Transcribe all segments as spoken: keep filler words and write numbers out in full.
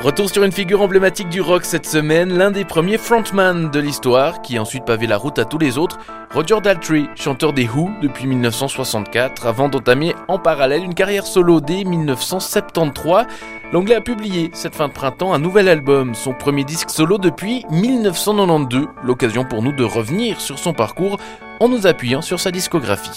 Retour sur une figure emblématique du rock cette semaine, l'un des premiers frontman de l'histoire, qui a ensuite pavé la route à tous les autres, Roger Daltrey, chanteur des Who depuis dix-neuf cent soixante-quatre, avant d'entamer en parallèle une carrière solo dès dix-neuf cent soixante-treize. L'Anglais a publié cette fin de printemps un nouvel album, son premier disque solo depuis dix-neuf cent quatre-vingt-douze, l'occasion pour nous de revenir sur son parcours en nous appuyant sur sa discographie.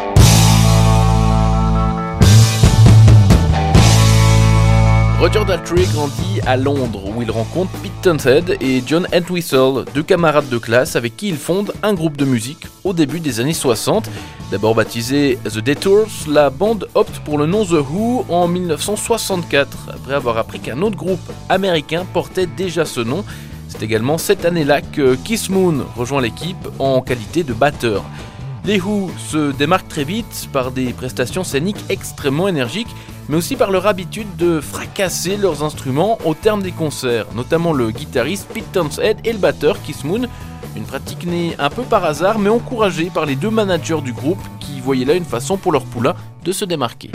Roger Daltrey grandit à Londres où il rencontre Pete Townshend et John Entwistle, deux camarades de classe avec qui il fonde un groupe de musique au début des années soixante. D'abord baptisé The Detours, la bande opte pour le nom The Who en dix-neuf cent soixante-quatre, après avoir appris qu'un autre groupe américain portait déjà ce nom. C'est également cette année-là que Keith Moon rejoint l'équipe en qualité de batteur. Les Who se démarquent très vite par des prestations scéniques extrêmement énergiques, mais aussi par leur habitude de fracasser leurs instruments au terme des concerts, notamment le guitariste Pete Townshend et le batteur Keith Moon. Une pratique née un peu par hasard, mais encouragée par les deux managers du groupe qui voyaient là une façon pour leur poulain de se démarquer.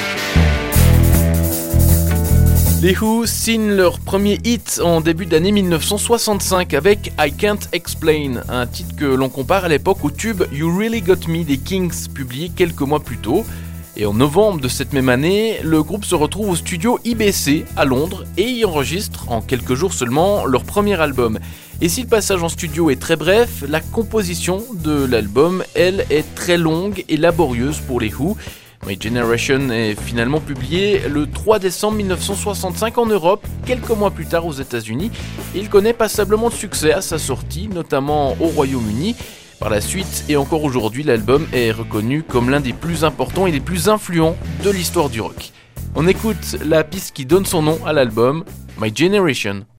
Les Who signent leur premier hit en début d'année dix-neuf cent soixante-cinq avec I Can't Explain, un titre que l'on compare à l'époque au tube You Really Got Me des Kings, publié quelques mois plus tôt. Et en novembre de cette même année, le groupe se retrouve au studio I B C à Londres et y enregistre en quelques jours seulement leur premier album. Et si le passage en studio est très bref, la composition de l'album, elle, est très longue et laborieuse pour les Who. My Generation est finalement publié le trois décembre dix-neuf cent soixante-cinq en Europe, quelques mois plus tard aux États-Unis. Il connaît passablement de succès à sa sortie, notamment au Royaume-Uni. Par la suite et encore aujourd'hui, l'album est reconnu comme l'un des plus importants et les plus influents de l'histoire du rock. On écoute la piste qui donne son nom à l'album, My Generation.